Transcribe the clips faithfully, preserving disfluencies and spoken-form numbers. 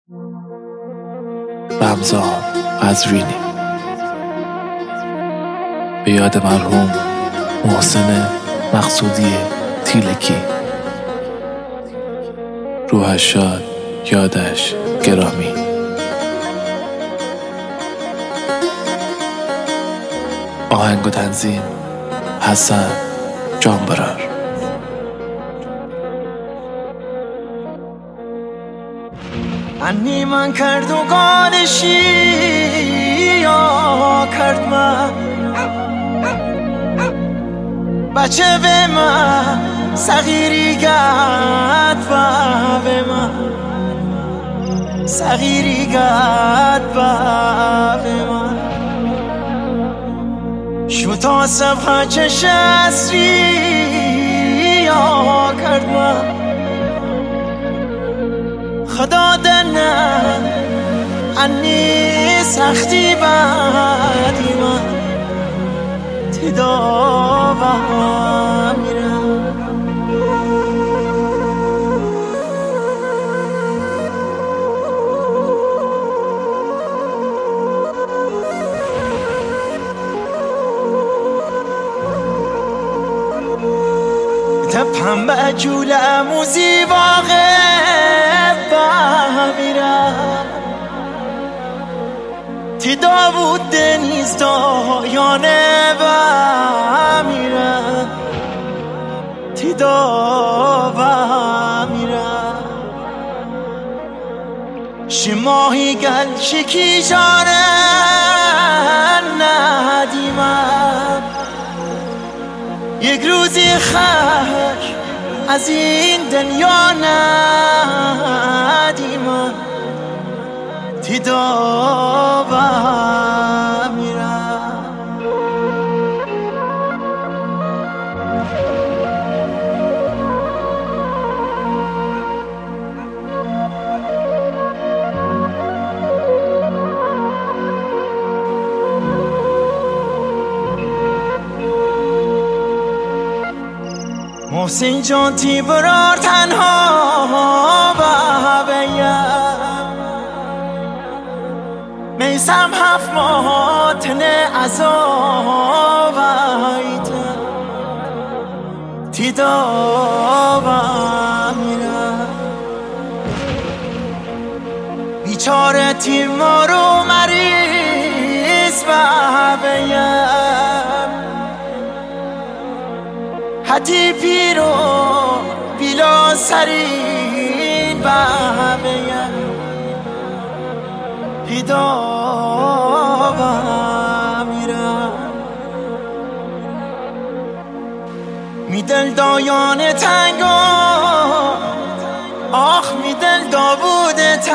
رمضان قزوینی به یاد مرحوم محسن مقصودی تیلکی. روحش شاد، یادش گرامی. آهنگ و تنظیم حسن جانبرار. انی من کرد و قادشی یا کرد من بچه به من صغیری گد با به من صغیری گد با به من شو تا صفحه چش اسری یا کرد من خدا دنه انی سختی بدی من تداوا میرم تپم به جوله موزی باغه تی داوود دنیز دایانه و میرم تی دا و میرم شماهی گل شکی جاره ندیمم یک روزی خش از این دنیا ندیمم تی دا و میرم محسن جان تی برار تنها با بیم میسم هفت ماه عذاب ایتم تی دا و میرم بیچاره تی مارو مریض ببیم حتی پیرو بیلا سرین ببیم تی دا و میرم می دل دایان تنگا آخ می دل داوود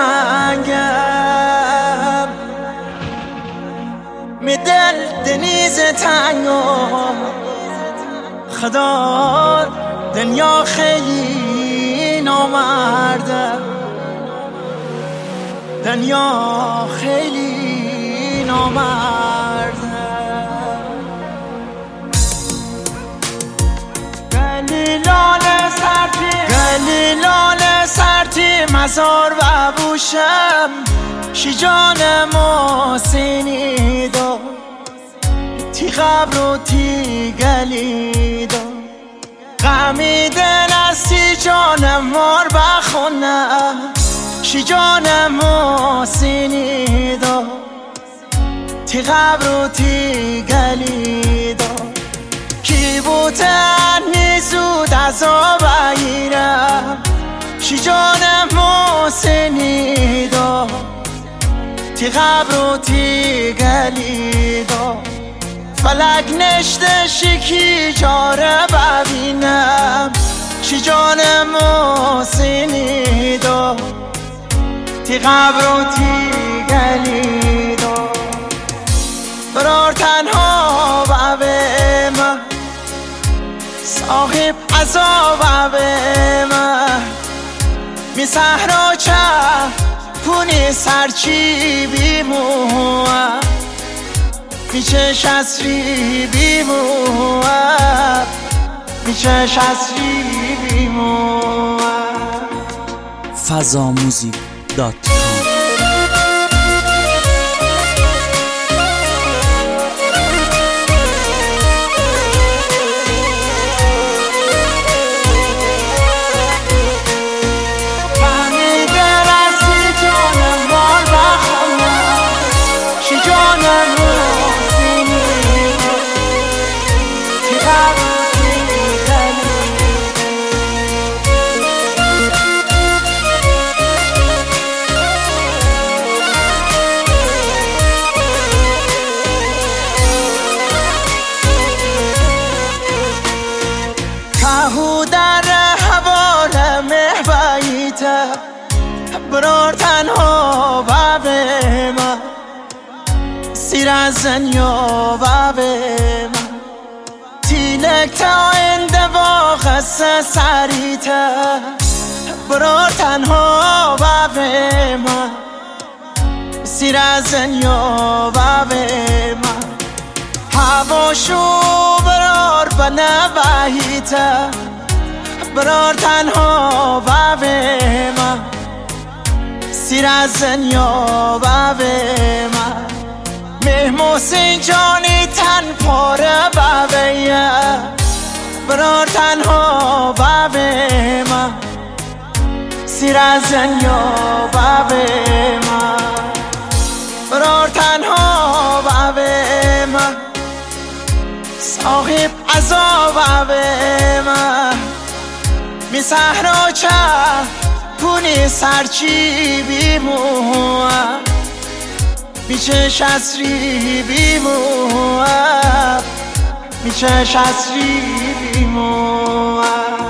تنگم می دل دنیز تنگا خدا دنیا خیلی نامرده دنیا خیلی نامرده گلیلان سرتی گلیلان سرتی مزار و بوشم شیجان محسنی دا تی قبر و تی گلی دا غمی دل استی جانم مار بخونم شی جانم محسنی دا تی قبر و تی گلی دا کی بوتن نیزود عذاب ایرم شی جانم محسنی دا تی قبر و تی گلی دا فلک نشته شکی جاره ببینم شی جانم محسنی دا تی قبر و تی گلی دا برار تنها و به من صاحب عذاب به من می صحرا چه پونی سرچی بیموم میشه شسری بیموم میشه شسری بیموم فضا موزیک دات کام sirazan yo babem tilek ta endeva khassa sarita برو تنها بابه من sirazan yo babem هواشو برار بنوحیتا برار تنها بابه من sirazan yo babem محسن جانی تن پاره بابه برار تنها بابه من sirazan yo babem برار تنها بابه صاحب عذاب بابه می صحرا چه کنی سرچی بیمو میشه شسری بیمو میشه شسری بیمو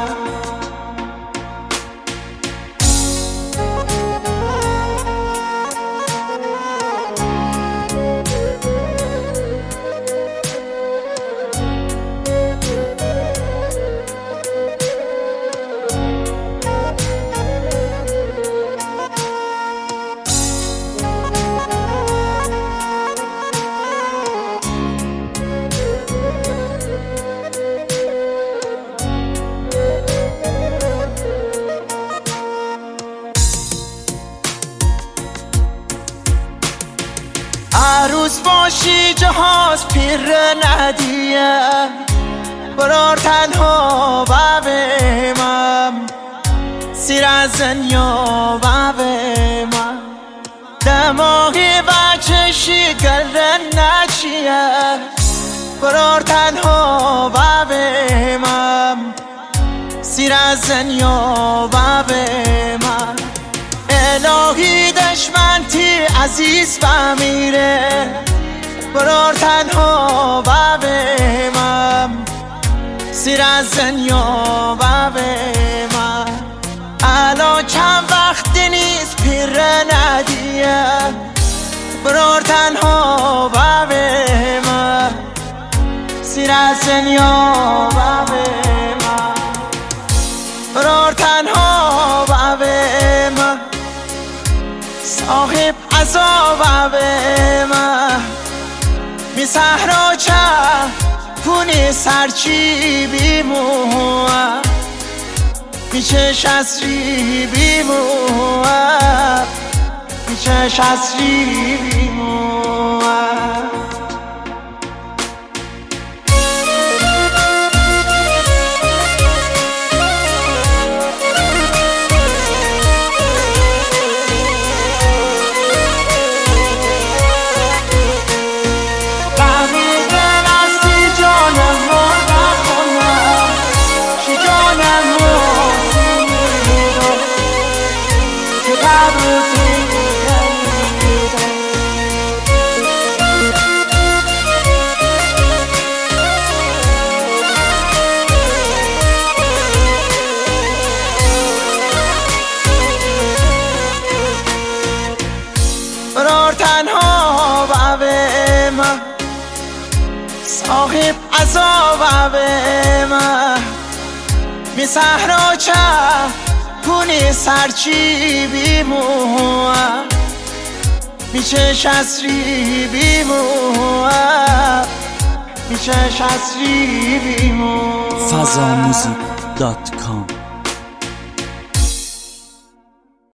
عروس باشی جهاز پیر ندیه برار تنها بابم sirazan yo babem دماغی بچشی گردن نچیه برار تنها بابم sirazan yo babem الهی دشمنتی عزیز بمیره برار تنها بابم sirazan yo babem الان چند وقت نیست پیر ندیه برار تنها بابم sirazan yo babem برار تنها بابم صاحب عذاب بابم می صحرا چه کنی سرچی بیمو میشه شسری بیمو میشه شسری بیمو برار تنها بابم صاحب عذاب بابم می صحرا چه کنی سرچی بیمو میشه شسری بیمو میشه شسری بیمو فضاموزیک دات کام